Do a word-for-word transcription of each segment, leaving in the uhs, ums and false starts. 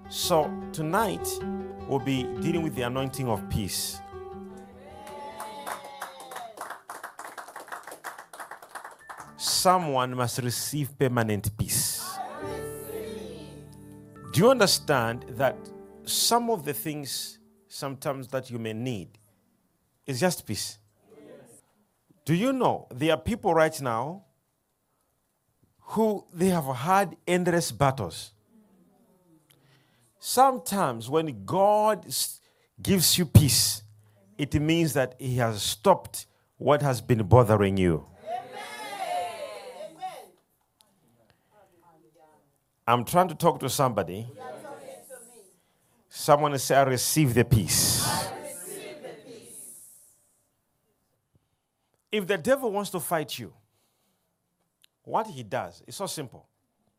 So tonight we'll be dealing with the anointing of peace. Someone must receive permanent peace. Do you understand that some of the things sometimes that you may need is just peace? Do you know there are people right now who they have had endless battles? Sometimes when God gives you peace, it means that He has stopped what has been bothering you. I'm trying to talk to somebody. Someone say, I receive the peace. If the devil wants to fight you, what he does is so simple.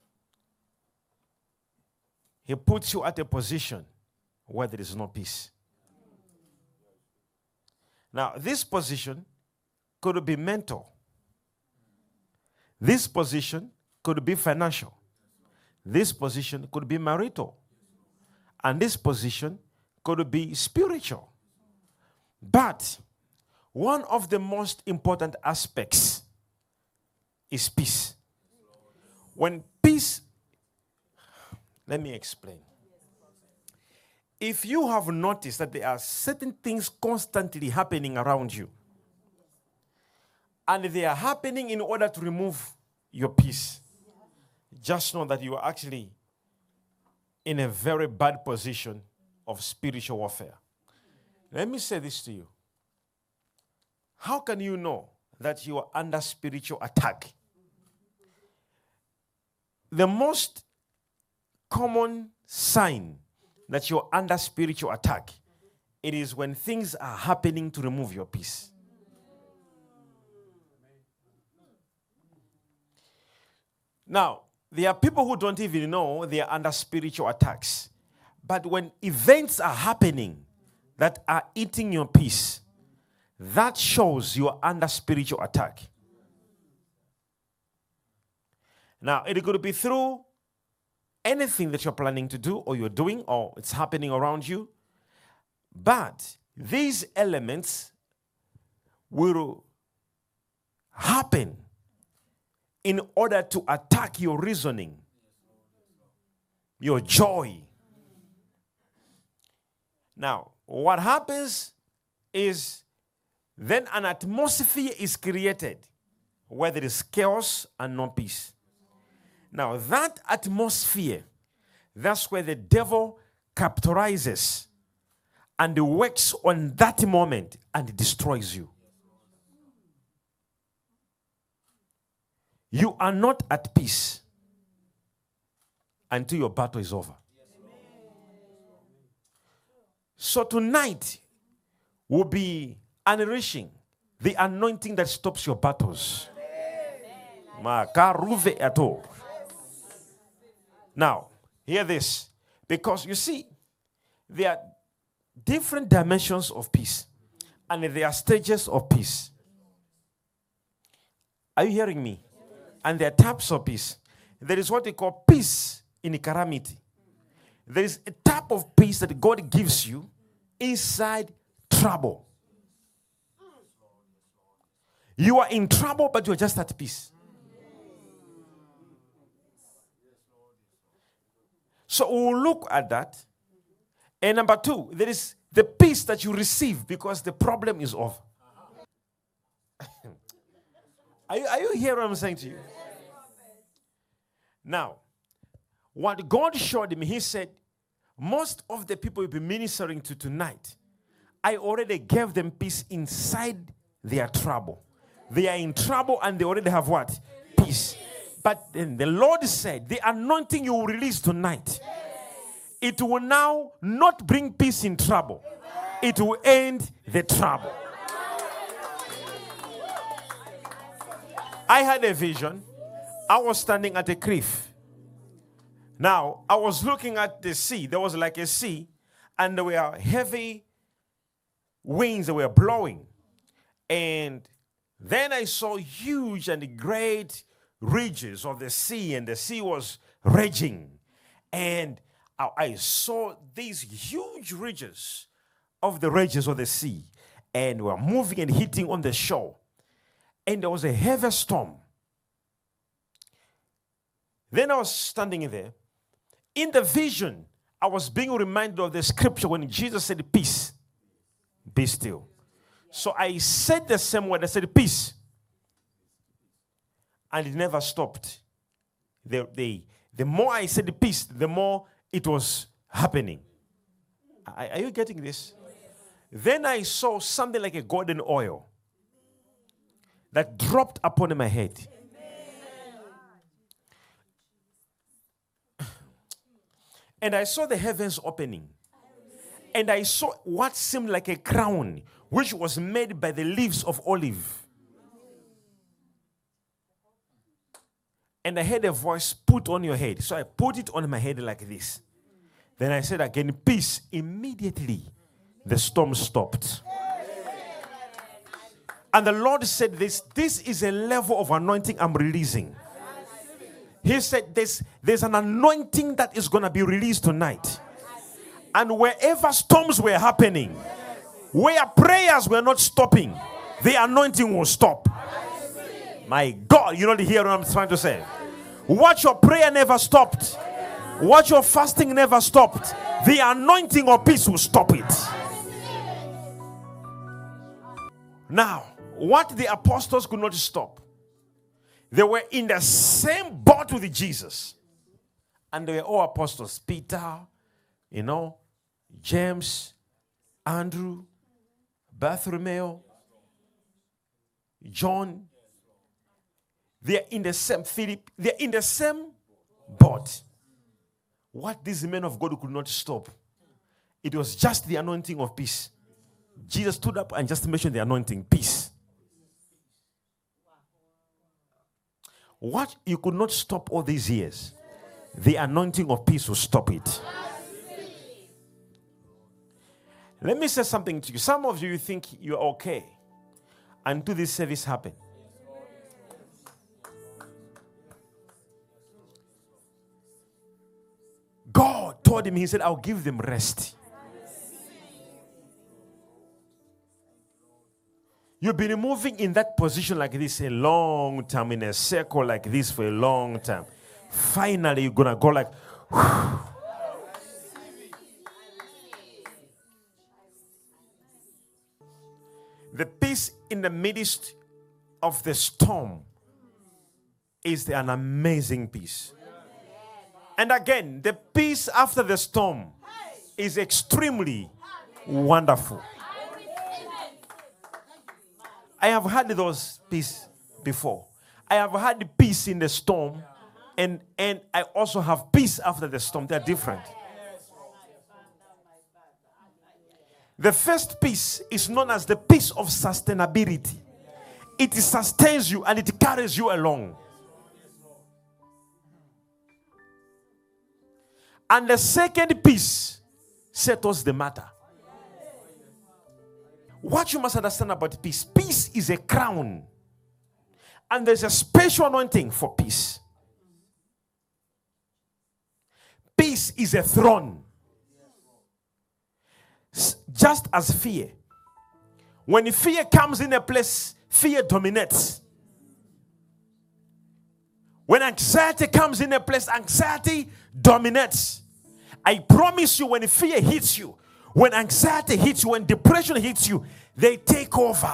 He puts you at a position where there is no peace. Now, this position could be mental. This position could be financial. This position could be marital. And this position could be spiritual. But one of the most important aspects is peace. When peace, let me explain. If you have noticed that there are certain things constantly happening around you, and they are happening in order to remove your peace, just know that you are actually in a very bad position of spiritual warfare. Let me say this to you. How can you know that you are under spiritual attack? The most common sign that you're under spiritual attack, it is when things are happening to remove your peace. Now, there are people who don't even know they are under spiritual attacks. But when events are happening that are eating your peace, that shows you are under spiritual attack. Now, it could be through anything that you're planning to do or you're doing or it's happening around you. But these elements will happen in order to attack your reasoning, your joy. Now, what happens is then an atmosphere is created where there is chaos and no peace. Now, that atmosphere, that's where the devil capitalizes and works on that moment and destroys you. You are not at peace until your battle is over. So tonight will be unleashing the anointing that stops your battles. Now, hear this. Because you see, there are different dimensions of peace. And there are stages of peace. Are you hearing me? And there are types of peace. There is what we call peace in calamity. There is a type of peace that God gives you inside trouble. You are in trouble, but you are just at peace. So we'll look at that. And number two, there is the peace that you receive because the problem is over. Are you, are you hearing what I'm saying to you? Now, what God showed me, He said, most of the people you'll be ministering to tonight, I already gave them peace inside their trouble. They are in trouble and they already have what? Peace. But then the Lord said, the anointing you will release tonight, it will now not bring peace in trouble. It will end the trouble. I had a vision. I was standing at a cliff. Now, I was looking at the sea. There was like a sea, and there were heavy winds that were blowing. And then I saw huge and great ridges of the sea, and the sea was raging. And I, I saw these huge ridges of the ridges of the sea, and were moving and hitting on the shore. And there was a heavy storm. Then I was standing there. In the vision, I was being reminded of the scripture when Jesus said, peace, be still. So I said the same word. I said, peace. And it never stopped. The, the, the more I said the peace, the more it was happening. Are, are you getting this? Then I saw something like a golden oil that dropped upon my head. And I saw the heavens opening. And I saw what seemed like a crown, which was made by the leaves of olive. And I heard a voice, put on your head. So I put it on my head like this. Then I said again, peace. Immediately, the storm stopped. And the Lord said this, this is a level of anointing I'm releasing. He said there's, there's an anointing that is going to be released tonight. And wherever storms were happening, where prayers were not stopping, the anointing will stop. My God, you don't hear what I'm trying to say. What your prayer never stopped, what your fasting never stopped, the anointing of peace will stop it. Now, what the apostles could not stop, they were in the same boat with Jesus. And they were all apostles. Peter, you know, James, Andrew, Bartholomew, John. They're in the same, Philip, they're in the same boat. What these men of God could not stop, it was just the anointing of peace. Jesus stood up and just mentioned the anointing, peace. What you could not stop all these years, the anointing of peace will stop it. Let me say something to you. Some of you think you're okay until this service happened. God told him, he said, I'll give them rest. You've been moving in that position like this a long time, in a circle like this for a long time. Finally, you're going to go like, whew. The peace in the midst of the storm is an amazing peace. And again, the peace after the storm is extremely wonderful. I have had those peace before. I have had peace in the storm, and, and I also have peace after the storm. They're different. The first peace is known as the peace of sustainability. It sustains you and it carries you along. And the second peace settles the matter. What you must understand about peace, peace is a crown. And there's a special anointing for peace. Peace is a throne. Just as fear. When fear comes in a place, fear dominates. When anxiety comes in a place, anxiety dominates. I promise you, when fear hits you, when anxiety hits you, when depression hits you, they take over.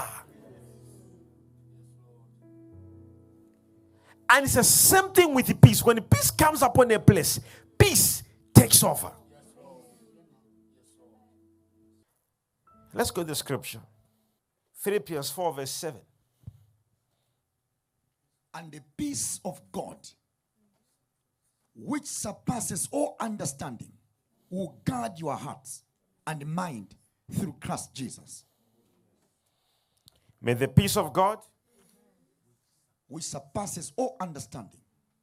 And it's the same thing with peace. When peace comes upon a place, peace takes over. Let's go to the scripture. Philippians four verse seven. And the peace of God, which surpasses all understanding, will guard your hearts and mind through Christ Jesus. May the peace of God, which surpasses all understanding,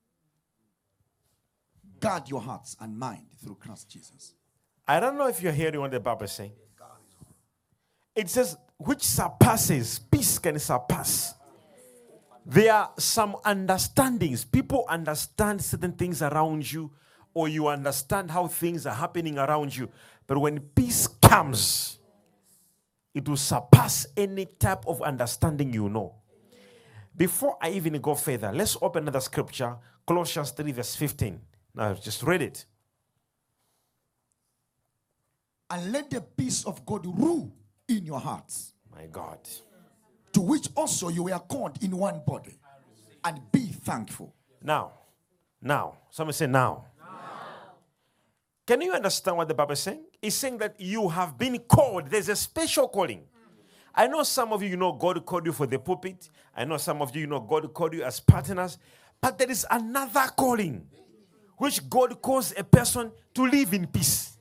guard your hearts and mind through Christ Jesus. I don't know if you're hearing what the Bible is saying. It says, which surpasses, peace can surpass. There are some understandings. People understand certain things around you or you understand how things are happening around you. But when peace comes, it will surpass any type of understanding you know. Before I even go further, let's open another scripture, Colossians three verse fifteen. Now just read it. And let the peace of God rule in your hearts, My God. to which also you were called in one body, and be thankful. Now, now, somebody say now. now. Can you understand what the Bible is saying? It's saying that you have been called. There's a special calling. I know some of you, you know, God called you for the pulpit. I know some of you, you know, God called you as partners. But there is another calling, which God calls a person to live in peace.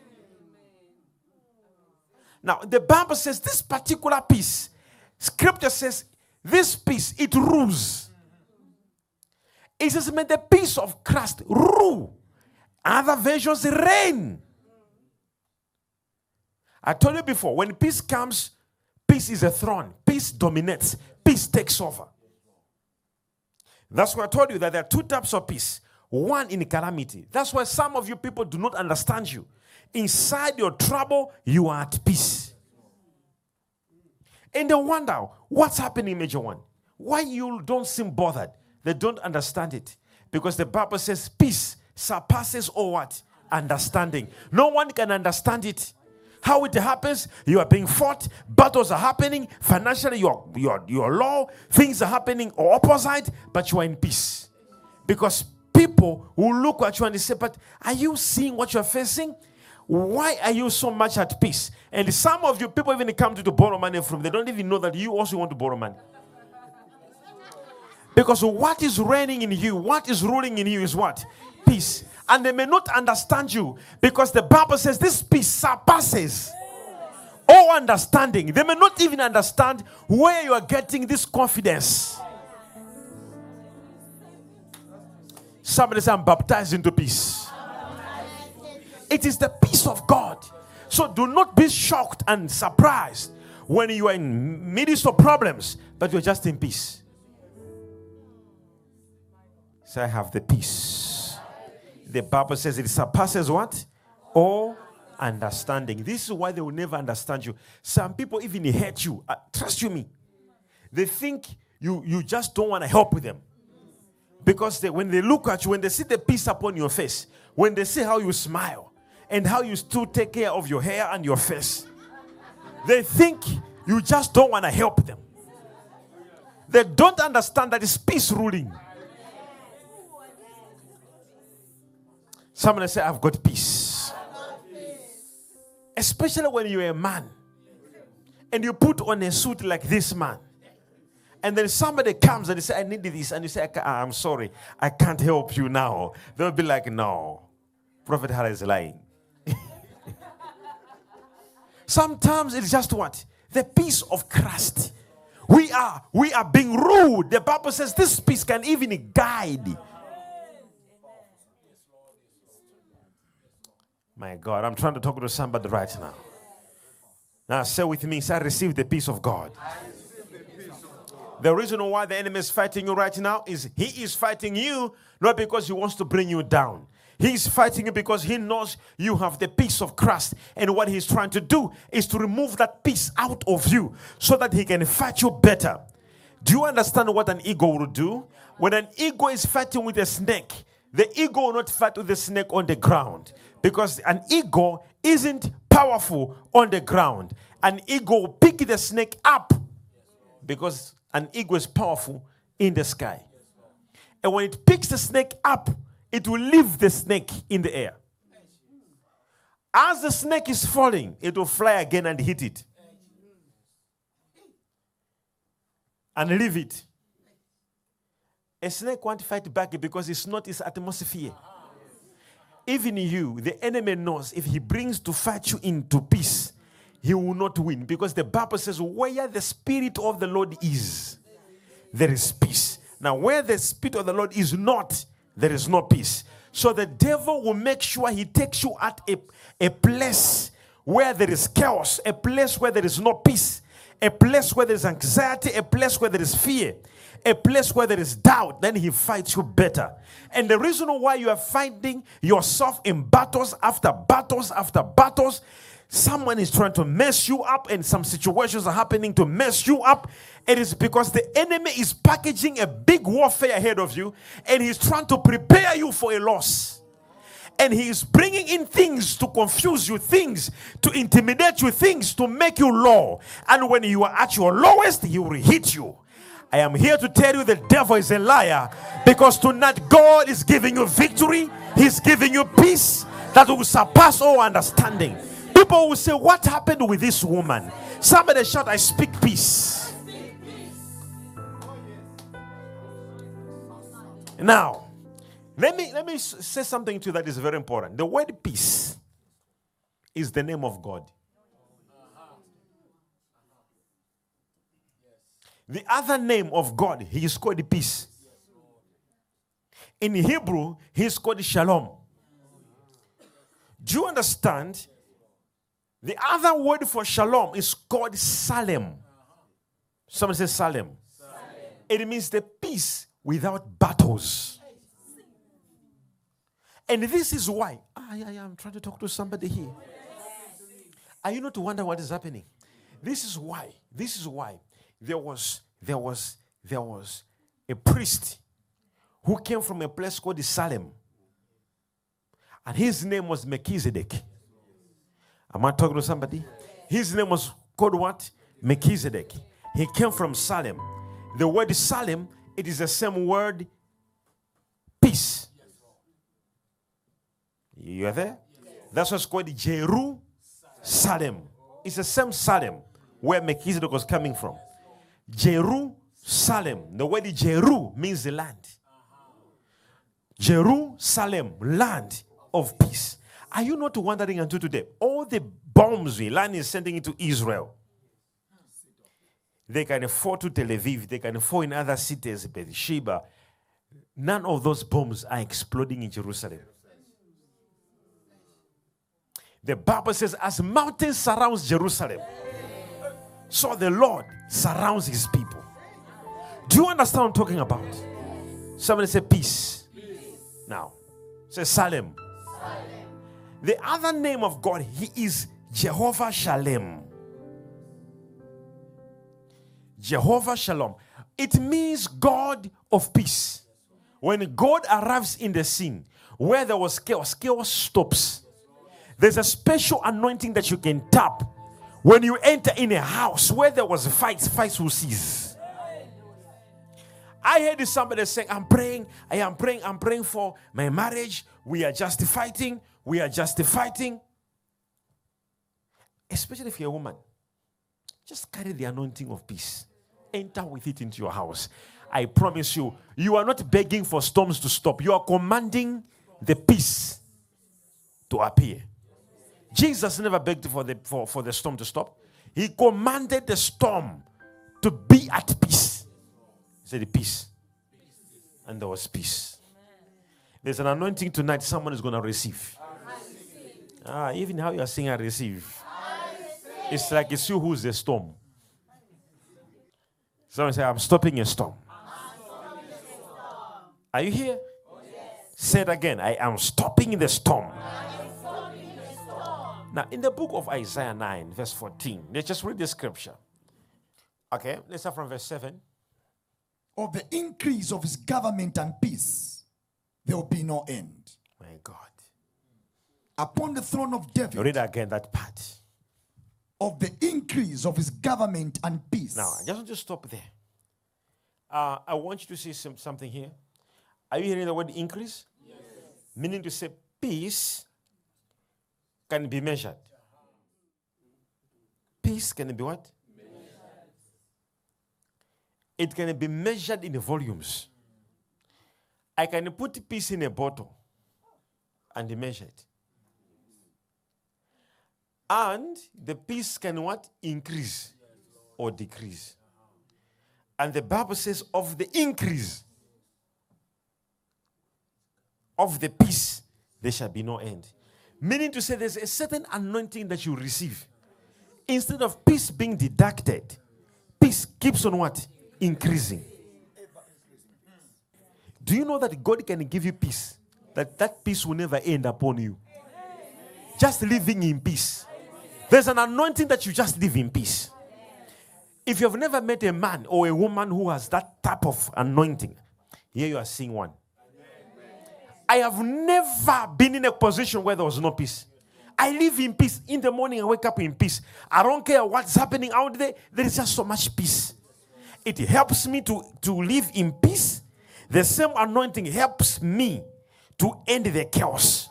Now, the Bible says this particular peace, Scripture says this peace, it rules. It says, may the peace of Christ rule. Other versions reign. I told you before, when peace comes, peace is a throne. Peace dominates. Peace takes over. That's why I told you that there are two types of peace. One in calamity. That's why some of you people do not understand you. Inside your trouble, you are at peace. And they wonder, what's happening, Major One? Why you don't seem bothered? They don't understand it. Because the Bible says peace surpasses all what? Understanding. No one can understand it. How it happens, you are being fought, battles are happening, financially you're, you're, you're low, things are happening or opposite, but you are in peace. Because people will look at you and they say, but are you seeing what you're facing? Why are you so much at peace? And some of you people even come to, to borrow money from, they don't even know that you also want to borrow money. Because what is reigning in you, what is ruling in you is what? Peace. And they may not understand you because the Bible says this peace surpasses all understanding. They may not even understand where you are getting this confidence. Somebody say, I'm baptized into peace. It is the peace of God. So do not be shocked and surprised when you are in midst of problems, but you're just in peace. Say, I have the peace. The Bible says it surpasses what? All understanding. This is why they will never understand you. Some people even hate you. Uh, trust you me. They think you, you just don't want to help with them. Because they, when they look at you, when they see the peace upon your face, when they see how you smile, and how you still take care of your hair and your face, they think you just don't want to help them. They don't understand that it's peace ruling. Somebody say, I've got peace. Especially when you're a man and you put on a suit like this man, and then somebody comes and they say, I need this, and you say, I'm sorry, I can't help you now. They'll be like, no, Prophet Hara is lying. Sometimes it's just what? The peace of Christ. We are, we are being ruled. The Bible says this peace can even guide. My God, I'm trying to talk to somebody right now. Now say with me, say, I receive the peace of God. The reason why the enemy is fighting you right now is he is fighting you not because he wants to bring you down. He's fighting you because he knows you have the peace of Christ. And what he's trying to do is to remove that peace out of you so that he can fight you better. Do you understand what an ego will do? When an ego is fighting with a snake, the ego will not fight with the snake on the ground. Because an ego isn't powerful on the ground. An ego will pick the snake up because an ego is powerful in the sky. And when it picks the snake up, it will leave the snake in the air. As the snake is falling, it will fly again and hit it. And leave it. A snake won't fight back because it's not its atmosphere. Even you, the enemy knows if he brings to fight you into peace, he will not win. Because the Bible says, where the Spirit of the Lord is, there is peace. Now, where the Spirit of the Lord is not, there is no peace. So the devil will make sure he takes you at a, a place where there is chaos, a place where there is no peace, a place where there is anxiety, a place where there is fear, a place where there is doubt, then he fights you better. And the reason why you are finding yourself in battles after battles after battles, someone is trying to mess you up and some situations are happening to mess you up. It is because the enemy is packaging a big warfare ahead of you and he's trying to prepare you for a loss. And he is bringing in things to confuse you, things to intimidate you, things to make you low. And when you are at your lowest, he will hit you. I am here to tell you the devil is a liar, because tonight God is giving you victory. He's giving you peace that will surpass all understanding. People will say, what happened with this woman? Somebody shout, I speak peace. Now, let me let me say something to you that is very important. The word peace is the name of God. The other name of God, he is called peace. In Hebrew, he is called shalom. Do you understand? The other word for shalom is called Salem. Someone says Salem. Salem. It means the peace without battles. And this is why. Ah, yeah, yeah, I'm trying to talk to somebody here. Are you not wondering what is happening? This is why. This is why there was there was there was a priest who came from a place called Salem, and his name was Melchizedek. Am I talking to somebody? His name was called what? Melchizedek. He came from Salem. The word Salem, it is the same word peace. You are there? That's what's called Jerusalem. It's the same Salem where Melchizedek was coming from. Jerusalem. The word Jeru means the land. Jerusalem, land of peace. Are you not wondering until today? All the bombs Iran is sending into Israel, they can fall to Tel Aviv, they can fall in other cities, Beersheba. None of those bombs are exploding in Jerusalem. The Bible says, as mountains surrounds Jerusalem, so the Lord surrounds his people. Do you understand what I'm talking about? Somebody say peace. Peace. Now, say Salem. Salem. The other name of God, he is Jehovah Shalom. Jehovah Shalom. It means God of peace. When God arrives in the scene, where there was chaos, chaos stops. There's a special anointing that you can tap. When you enter in a house where there was fights, fights will cease. I heard somebody saying, I'm praying, I am praying, I'm praying for my marriage. We are just fighting, we are just fighting. Especially if you're a woman. Just carry the anointing of peace. Enter with it into your house. I promise you, you are not begging for storms to stop. You are commanding the peace to appear. Jesus never begged for the, for, for the storm to stop. He commanded the storm to be at peace. He said, peace. And there was peace. There's an anointing tonight someone is going to receive. Ah, even how you are saying I receive. It's like it's you who's the storm. Someone say, I'm stopping a storm. Are you here? Oh, yes. Say it again. I am stopping the storm. Stopping the storm. Now, in the book of Isaiah nine, verse fourteen, let's just read the scripture. Okay, let's start from verse seven. Of the increase of his government and peace, there will be no end. My God. Upon the throne of David. You read again that part. Of the increase of his government and peace. Now, I just want to stop there. Uh, I want you to see some, something here. Are you hearing the word increase? Yes. Meaning to say peace can be measured. Peace can be what? Measured. It can be measured in the volumes. I can put peace in a bottle and measure it. And the peace can what? Increase or decrease. And the Bible says of the increase of the peace, there shall be no end. Meaning to say there's a certain anointing that you receive. Instead of peace being deducted, peace keeps on what? Increasing. Do you know that God can give you peace? That that peace will never end upon you. Just living in peace. There's an anointing that you just live in peace. If you have never met a man or a woman who has that type of anointing, here you are seeing one. I have never been in a position where there was no peace. I live in peace. In the morning, I wake up in peace. I don't care what's happening out there. There is just so much peace. It helps me to, to live in peace. The same anointing helps me to end the chaos.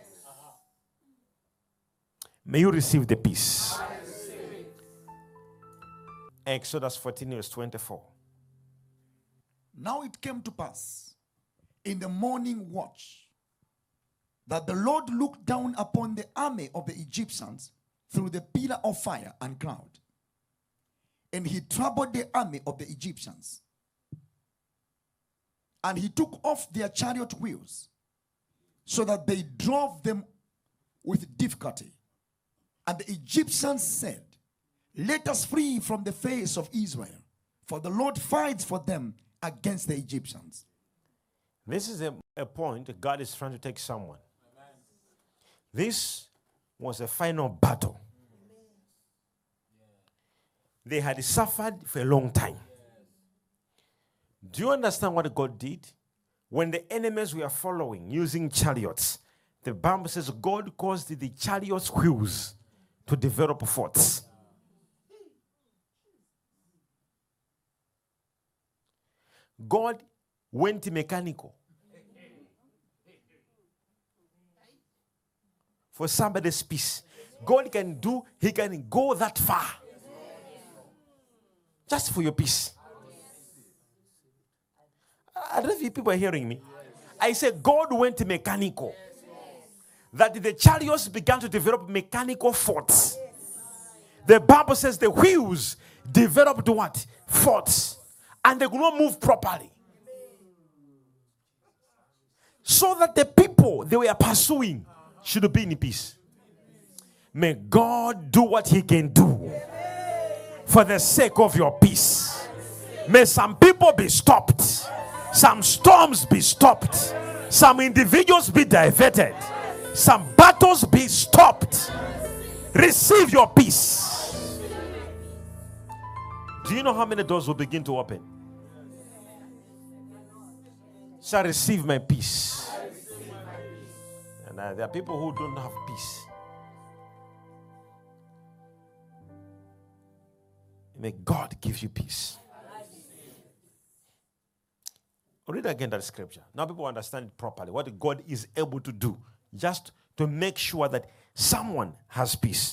May you receive the peace. Exodus fourteen, verse twenty-four. Now it came to pass in the morning watch that the Lord looked down upon the army of the Egyptians through the pillar of fire and cloud. And he troubled the army of the Egyptians. And he took off their chariot wheels so that they drove them with difficulty. And the Egyptians said, let us flee from the face of Israel, for the Lord fights for them against the Egyptians. This is a, a point God is trying to take someone. Amen. This was a final battle. Amen. They had suffered for a long time. Yes. Do you understand what God did? When the enemies were following using chariots, the Bible says God caused the chariots' wheels to develop forts. God went mechanical for somebody's peace. God can do, he can go that far just for your peace. I don't know if people are hearing me. I said God went mechanical. That the chariots began to develop mechanical forts. The Bible says the wheels developed what? Forts. And they could not move properly. So that the people they were pursuing should be in peace. May God do what he can do for the sake of your peace. May some people be stopped. Some storms be stopped. Some individuals be diverted. Some battles be stopped. Receive your peace. Do you know how many doors will begin to open? Shall receive my peace. And uh, there are people who don't have peace. May God give you peace. Read again that scripture. Now people understand it properly. What God is able to do. Just to make sure that someone has peace.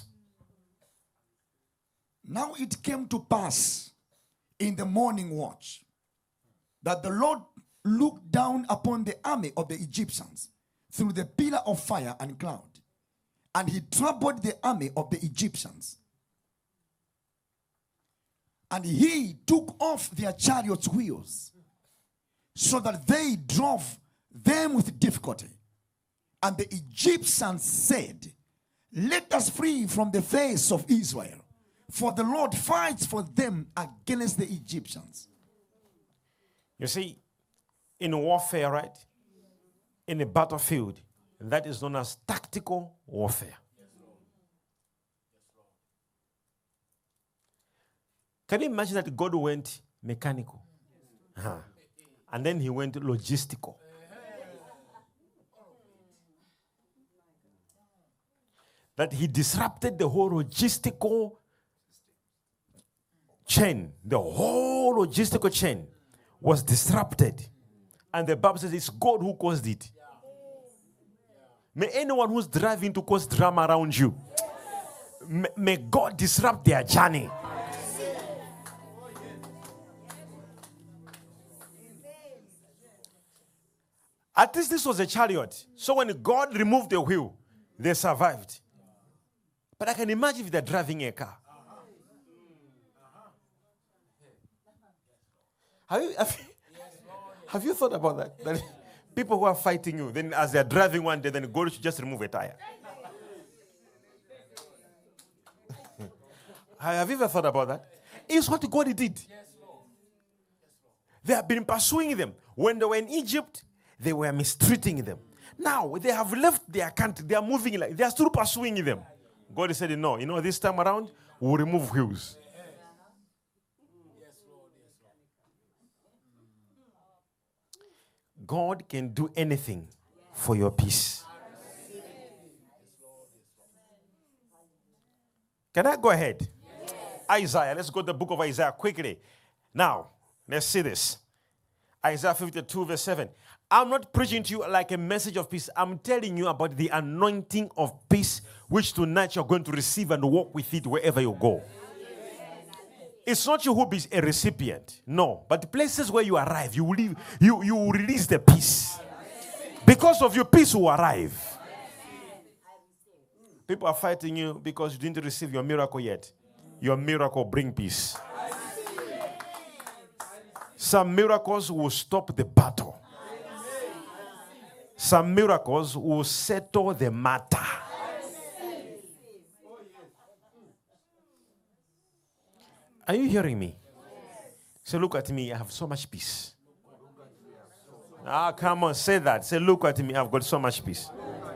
Now it came to pass in the morning watch that the Lord looked down upon the army of the Egyptians through the pillar of fire and cloud, and he troubled the army of the Egyptians. And he took off their chariots' wheels so that they drove them with difficulty. And the Egyptians said, let us flee from the face of Israel, for the Lord fights for them against the Egyptians. You see, in warfare, right? In a battlefield, that is known as tactical warfare. Can you imagine that God went mechanical? Uh-huh. And then he went logistical. That he disrupted the whole logistical chain. The whole logistical chain was disrupted. And the Bible says it's God who caused it. May anyone who's driving to cause drama around you, may, may God disrupt their journey. At least this was a chariot. So when God removed the wheel, they survived. But I can imagine if they're driving a car. Have you, have you, have you thought about that? That people who are fighting you, then as they're driving one day, then God should just remove a tire. Have you ever thought about that? It's what God did. They have been pursuing them. When they were in Egypt, they were mistreating them. Now they have left their country. They are moving like they are still pursuing them. God said, no, you know, this time around, we'll remove wheels. God can do anything for your peace. Can I go ahead? Yes. Isaiah, let's go to the book of Isaiah quickly. Now, let's see this. Isaiah fifty-two, verse seven. I'm not preaching to you like a message of peace. I'm telling you about the anointing of peace, which tonight you're going to receive and walk with it wherever you go. It's not you who be a recipient. No. But the places where you arrive, you will, leave, you, you will release the peace. Because of your peace will arrive. People are fighting you because you didn't receive your miracle yet. Your miracle bring peace. Some miracles will stop the battle. Some miracles will settle the matter. Are you hearing me? So look at me, I have so much peace. Ah, come on, say that. Say, look at me, I've got so much peace.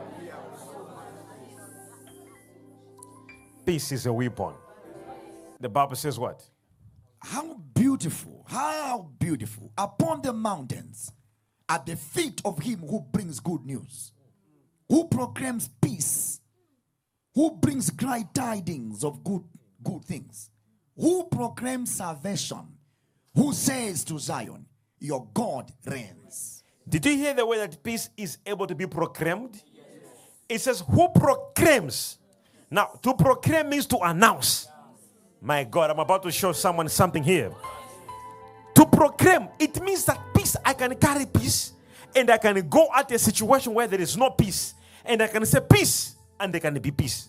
Peace is a weapon. The Bible says what? How beautiful, how beautiful upon the mountains at the feet of him who brings good news, who proclaims peace, who brings glad tidings of good, good things, who proclaims salvation, who says to Zion, your God reigns. Did you hear the way that peace is able to be proclaimed? Yes. It says, who proclaims? Now, to proclaim means to announce. My God, I'm about to show someone something here. To proclaim, it means that peace, I can carry peace, and I can go at a situation where there is no peace, and I can say peace, and there can be peace.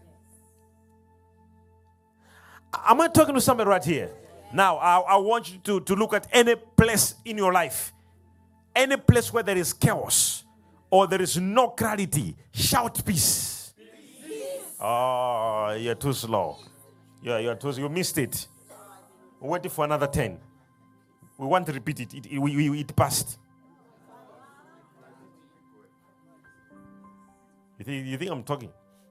Am I talking to somebody right here? Now, I, I want you to, to look at any place in your life, any place where there is chaos, or there is no clarity, shout peace. Oh, you're too slow. Yeah, you're too, you missed it. We're waiting for another ten. We want to repeat it. It, it, it, it passed. You think, you think I'm talking?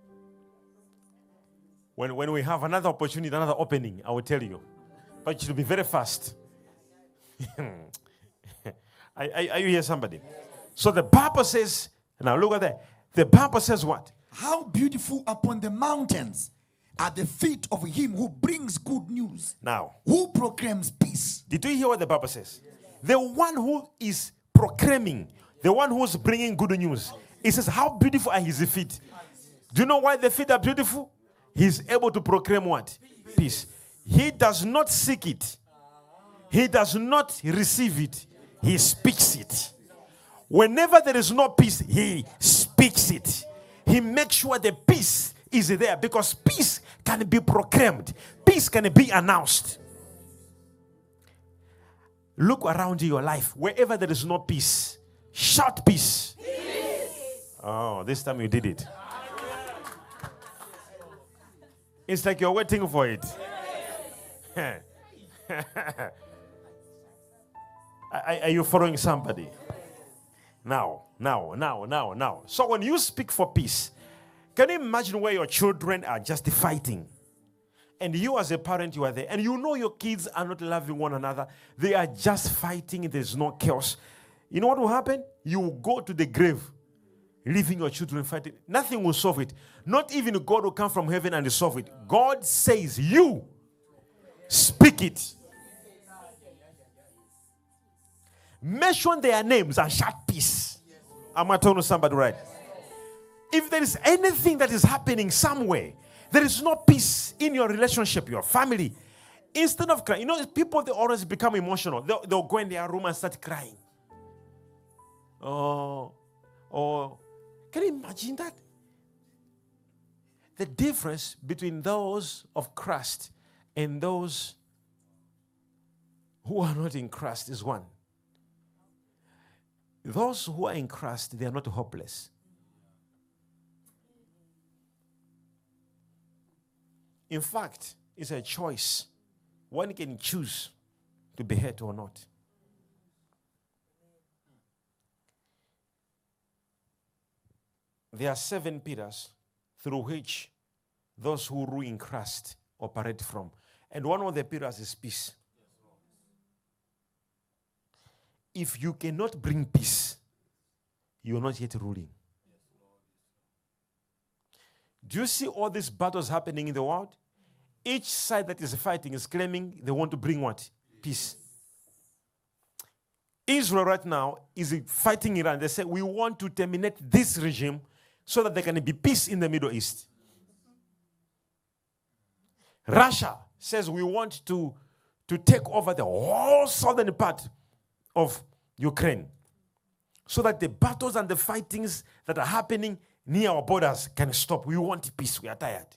When, when we have another opportunity, another opening, I will tell you. But it should be very fast. are, are, are you here, somebody? So the Bible says, now look at that. The Bible says what? How beautiful upon the mountains at the feet of him who brings good news. Now, who proclaims peace. Did you hear what the Bible says? The one who is proclaiming, the one who's bringing good news. It says, how beautiful are his feet. Do you know why the feet are beautiful? He's able to proclaim what? Peace. He does not seek it. He does not receive it. He speaks it. Whenever there is no peace, he speaks it. He makes sure the peace is there because peace can be proclaimed. Peace can be announced. Look around your life. Wherever there is no peace, shout peace. Peace. Oh, this time you did it. It's like you're waiting for it. are, are you following somebody? Now, now, now, now, now. So when you speak for peace, can you imagine where your children are just fighting? And you as a parent, you are there. And you know your kids are not loving one another. They are just fighting. There's no chaos. You know what will happen? You will go to the grave, leaving your children fighting. Nothing will solve it. Not even God will come from heaven and solve it. God says, you speak it. Mention their names and shout peace. Am I telling somebody right? If there is anything that is happening somewhere, there is no peace in your relationship, your family. Instead of crying, you know, people, they always become emotional. They'll, they'll go in their room and start crying. Oh, oh, can you imagine that? The difference between those of Christ and those who are not in Christ is one. Those who are in Christ, they are not hopeless. In fact, it's a choice. One can choose to be hurt or not. there are seven pillars through which those who rule in Christ operate from. And one of the pillars is peace. If you cannot bring peace, you are not yet ruling. Do you see all these battles happening in the world? Each side that is fighting is claiming they want to bring what? Peace. Israel right now is fighting Iran. They say, we want to terminate this regime so that there can be peace in the Middle East. Russia says we want to, to take over the whole southern part of Ukraine so that the battles and the fightings that are happening near our borders can stop. We want peace. We are tired.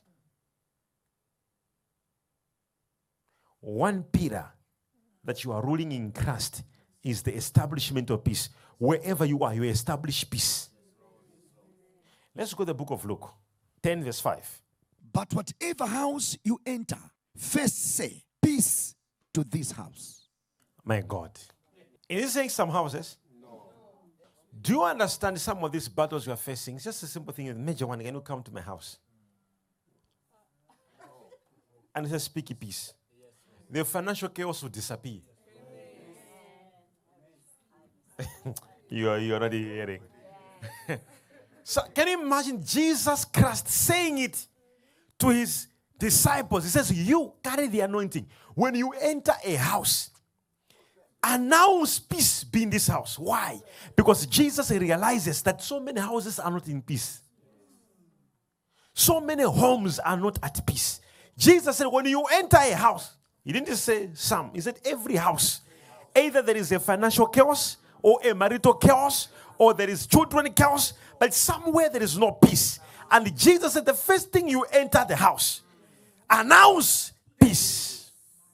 One pillar that you are ruling in Christ is the establishment of peace. Wherever you are, you establish peace. Let's go to the book of Luke, ten verse five. But whatever house you enter, first say, peace to this house. My God. Is it saying some houses? No. Do you understand some of these battles you are facing? It's just a simple thing. The major one, can you come to my house? And it says, speak peace. The financial chaos will disappear. you are you already hearing. So can you imagine Jesus Christ saying it to his disciples? He says, you carry the anointing. When you enter a house, announce peace be in this house. Why? Because Jesus realizes that so many houses are not in peace. So many homes are not at peace. Jesus said, when you enter a house, he didn't just say some. He said every house. Either there is a financial chaos or a marital chaos or there is children chaos, but somewhere there is no peace. And Jesus said the first thing you enter the house, announce peace.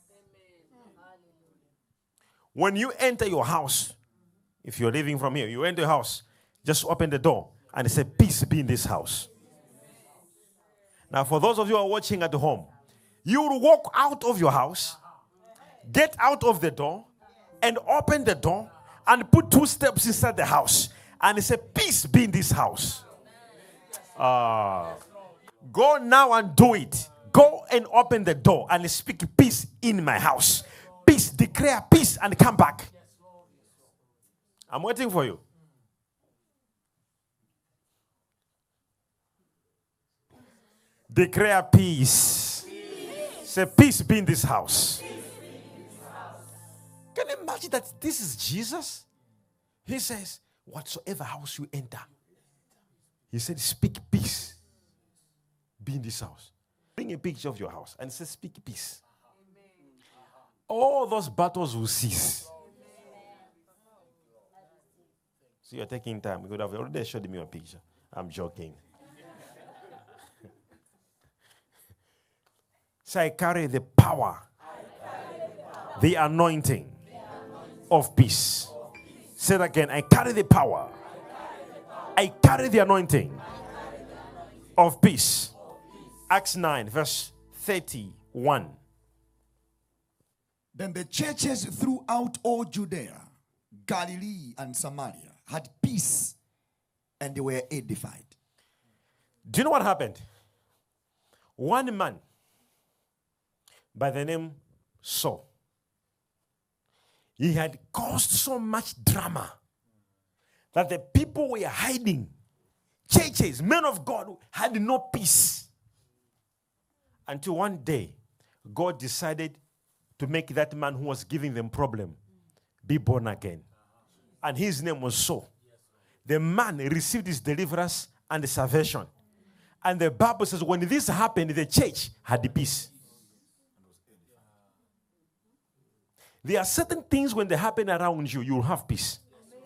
When you enter your house, if you're living from here, you enter your house, just open the door and say, peace be in this house. Now, for those of you who are watching at home, you will walk out of your house, get out of the door, and open the door, and put two steps inside the house. And say, peace be in this house. Uh, go now and do it. Go and open the door and speak peace in my house. Peace, declare peace and come back. I'm waiting for you. Declare peace. peace. Say, peace be in this house. Peace be in this house. Can you imagine that this is Jesus? He says, whatsoever house you enter, he said, speak peace. Be in this house. Bring a picture of your house and say, speak peace. All those battles will cease. So you're taking time. You could have already showed me a picture. I'm joking. So I carry the power, carry the, power the, anointing the anointing of peace. Of peace. Say it again. I carry the power. I carry the, I carry the anointing, carry the anointing of, peace. of peace. Acts nine, verse thirty-one. Then the churches throughout all Judea, Galilee, and Samaria had peace, and they were edified. Do you know what happened? One man by the name Saul, he had caused so much drama that the people were hiding. Churches, men of God, had no peace. Until one day, God decided to make that man who was giving them problem be born again. And his name was Saul. The man received his deliverance and salvation. And the Bible says when this happened, the church had peace. There are certain things when they happen around you, you'll have peace.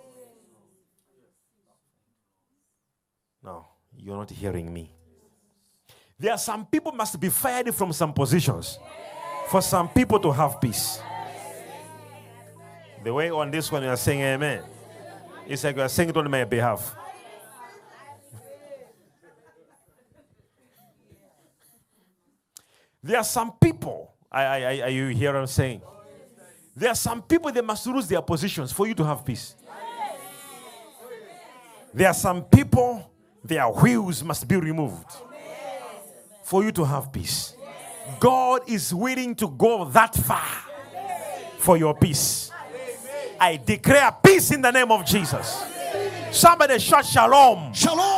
No, you're not hearing me. There are some people must be fired from some positions for some people to have peace. The way on this one you are saying amen. It's like you are saying it on my behalf. There are some people, I, I, I, are you hear what I'm saying? There are some people, they must lose their positions for you to have peace. There are some people, Their wheels must be removed for you to have peace. God is willing to go that far for your peace. I declare peace in the name of Jesus. Somebody shout shalom. Shalom.